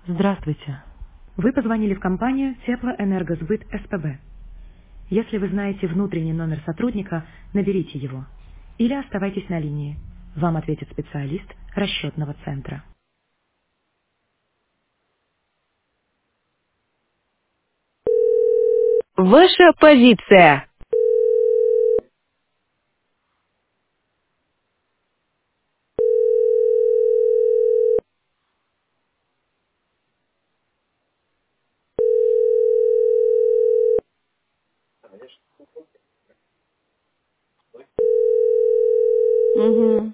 Здравствуйте. Вы позвонили в компанию Теплоэнергосбыт СПБ. Если вы знаете внутренний номер сотрудника, наберите его. Или оставайтесь на линии. Вам ответит специалист расчетного центра. Ваша позиция. Мгм.